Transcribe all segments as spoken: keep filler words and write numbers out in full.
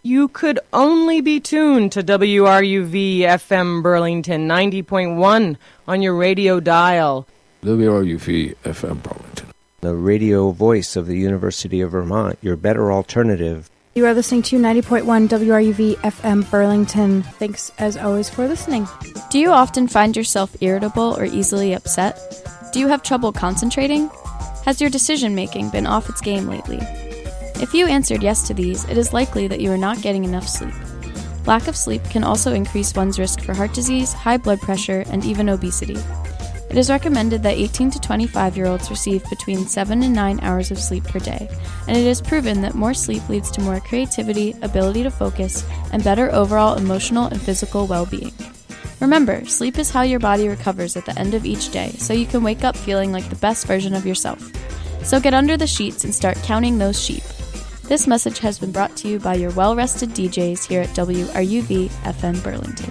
You could only be tuned to W R U V F M Burlington ninety point one on your radio dial. W R U V F M Burlington. The radio voice of the University of Vermont, your better alternative. You are listening to ninety point one W R U V F M Burlington. Thanks, as always, for listening. Do you often find yourself irritable or easily upset? Do you have trouble concentrating? Has your decision-making been off its game lately? If you answered yes to these, it is likely that you are not getting enough sleep. Lack of sleep can also increase one's risk for heart disease, high blood pressure, and even obesity. It is recommended that eighteen to twenty-five-year-olds receive between seven and nine hours of sleep per day, and it is proven that more sleep leads to more creativity, ability to focus, and better overall emotional and physical well-being. Remember, sleep is how your body recovers at the end of each day, so you can wake up feeling like the best version of yourself. So get under the sheets and start counting those sheep. This message has been brought to you by your well-rested D Js here at W R U V F M Burlington.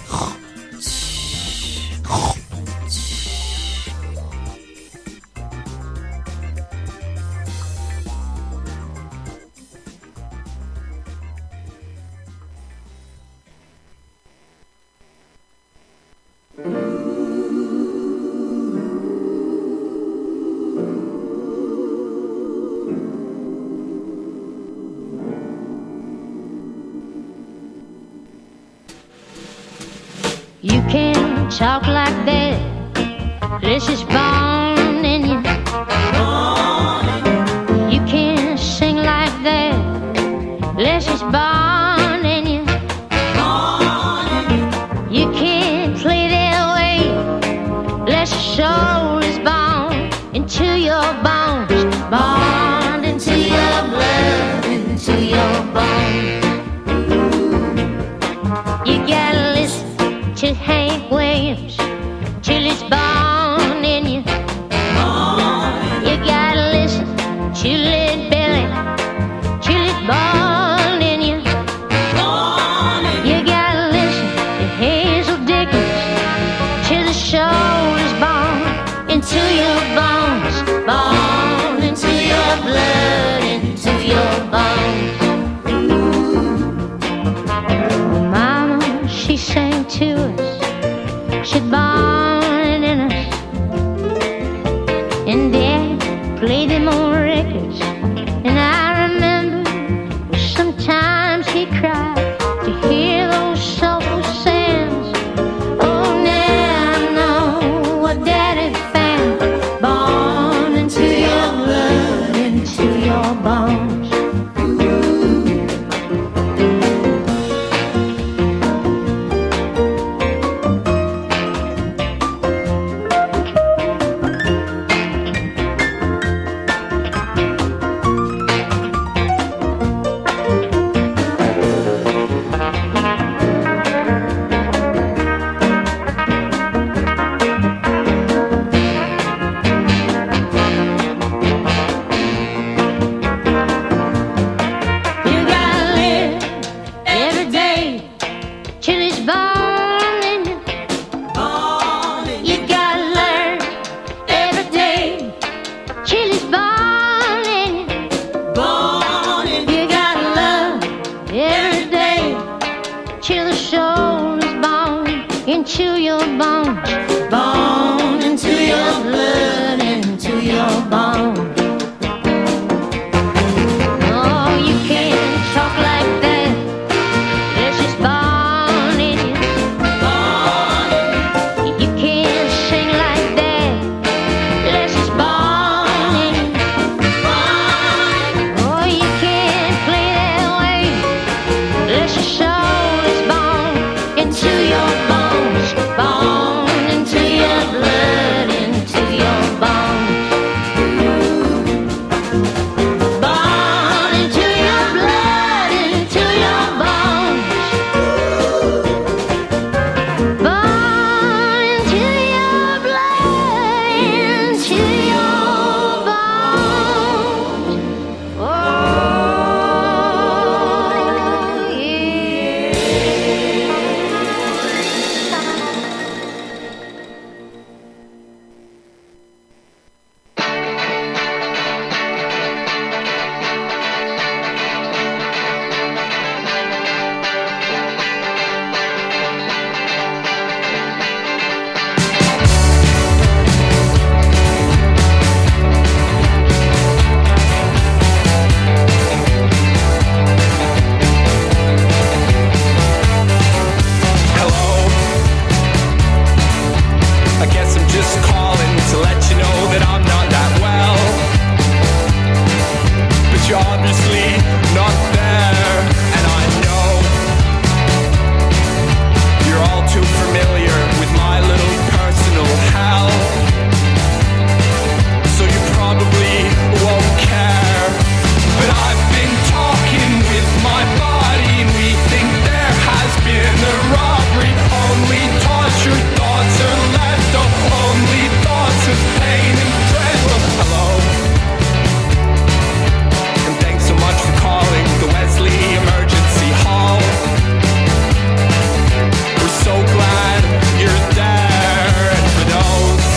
You can talk like that, this is born in you. You can sing like that, this is born in you. You can play that way, this soul is born into your bones, born into your blood, into your bones. You gotta listen to Hank Williams till it's born in you. You gotta listen to Led Belly till it's born in you. You gotta listen to Hazel Dickens till the soul is born into your bones, born into your blood, into your bones. Mama, she sang to us, she's born in us, and Dad played them on records, and I remember sometimes he cried to hear those soulful sounds. Oh, now I know what Daddy found, born into your blood, into your bones. you're obviously not there. And I know you're all too familiar with my little personal hell, so you probably won't care. But I've been talking with my body, and we think there has been a robbery. Only tortured thoughts are left, oh, only thoughts of pain and dread. Well, hello, and thanks so much for calling the Wesley Emergency Hall. We're so glad you're there. And for those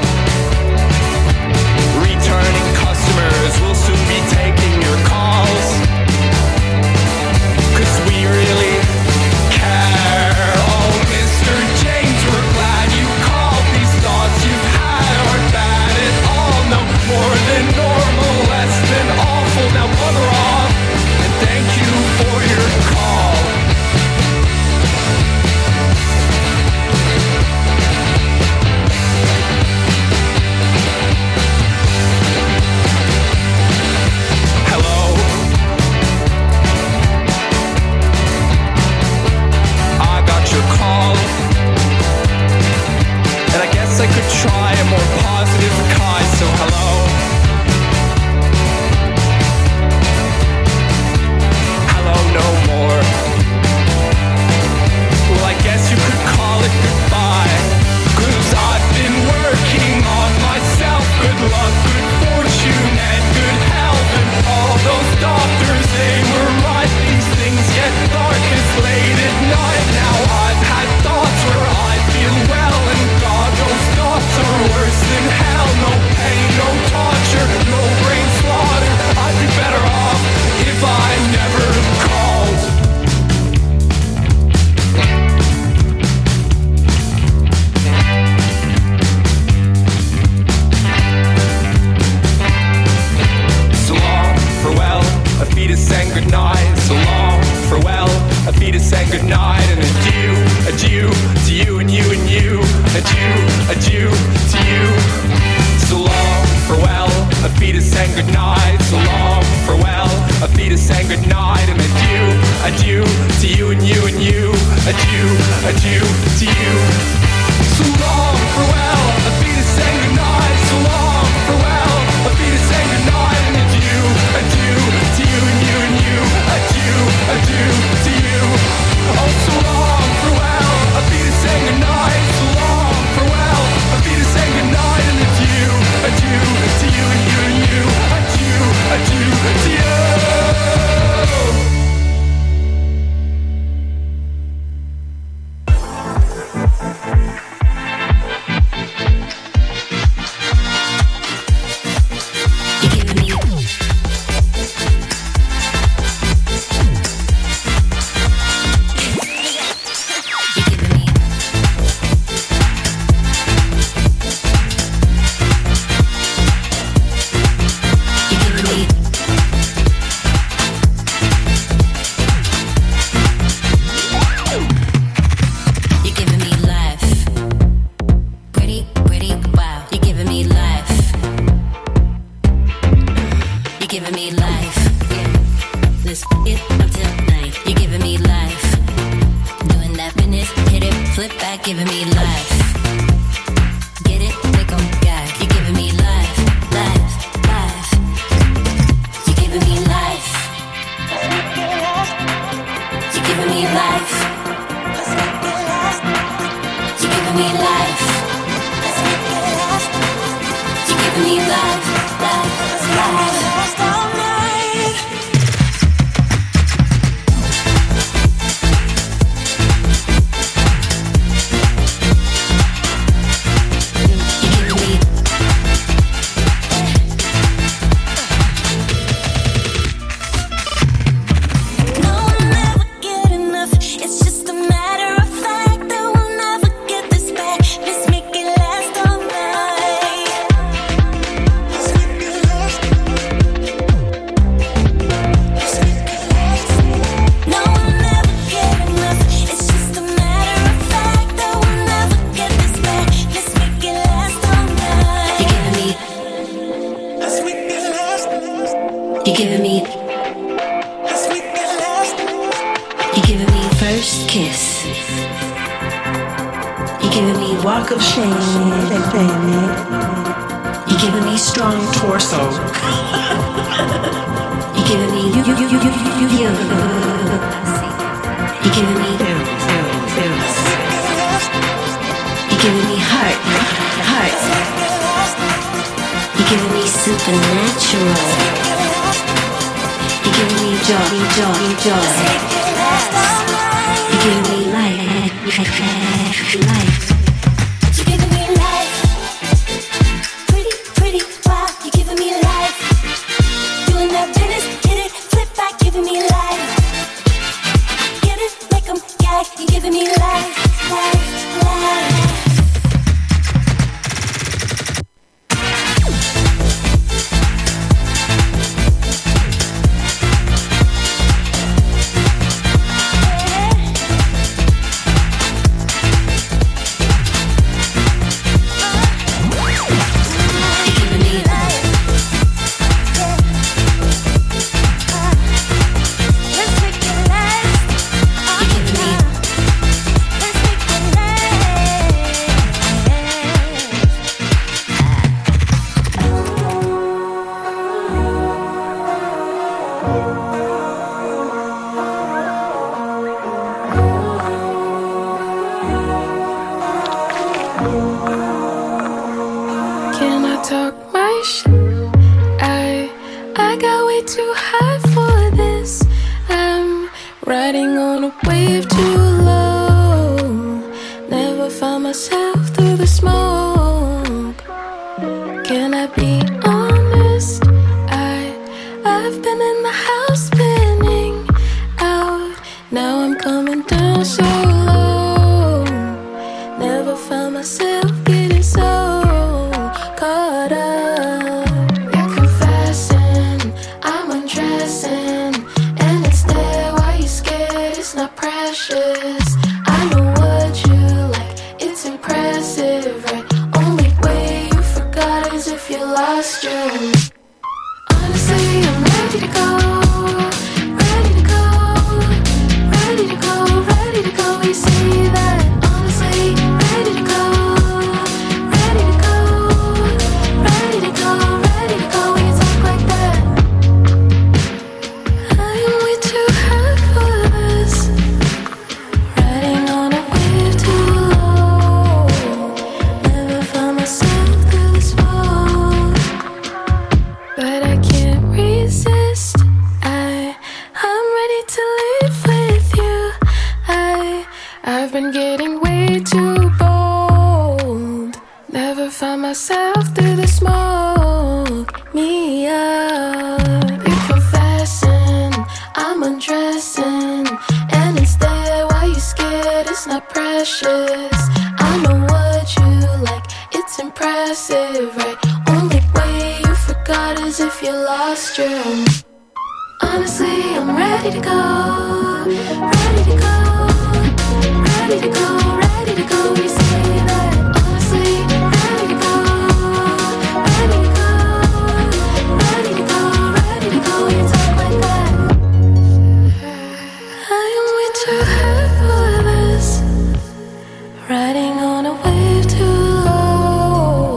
returning customers, we'll soon be taking your calls, 'cause we really care. Oh, Mister James, we're glad you called. These thoughts you've had aren't bad at all. No more than normal, less than awful. Now bugger off, and thank you for your call. Hello, I got your call, and I guess I could try a more positive kind. So hello, hello, no more. Well, I guess you could call it goodbye, 'cause I've been working on myself. Good luck, good fortune, and good health. And all those doctors, they were right. These things get darkest late at night. Now I've had thoughts where I feel well, and God, those thoughts are worse than hell. No pain, no torture, no brain slaughter. I'd be better off if I never called. So long, farewell, a fetus and good night. So long, farewell, a fetus and good night. And adieu, adieu to you and you and you. Adieu, adieu to you. So long, farewell, a fetus and good night. So long, farewell, a fetus and good night. And adieu, adieu to you and you and you. Adieu, adieu to you. So long, farewell, a fetus and good night. So long, farewell, a fetus and good night. And adieu, adieu to you and you and you. Adieu, adieu to you. Oh, so long, farewell, a fetus and good night. So long, farewell, a fetus and good night. And adieu, adieu to you and you and you. Adieu, adieu to you. You give me first kiss. You're giving me walk of shame. You're giving me strong torso. You're giving me you, you, you, you, you, you, you. You're giving me bounce, bounce, bounce. You're giving me heart, heart. You're giving me supernatural. You're giving me joy, joy, joy. You're giving me life, life. You're giving me life. Pretty, pretty, wow. You're giving me life. Doing that business, hit it, flip back, giving me life. Get it, make 'em gag. You're giving me life, life, life.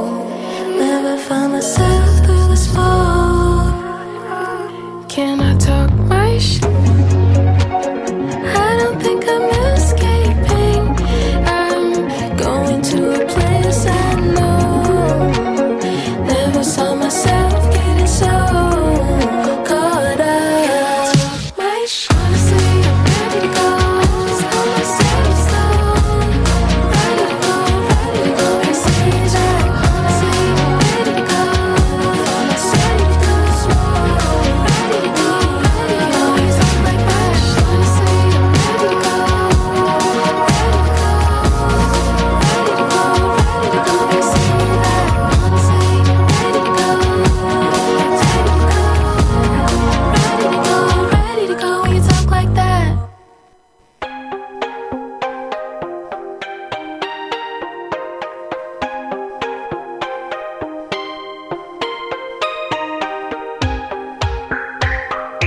Can I talk?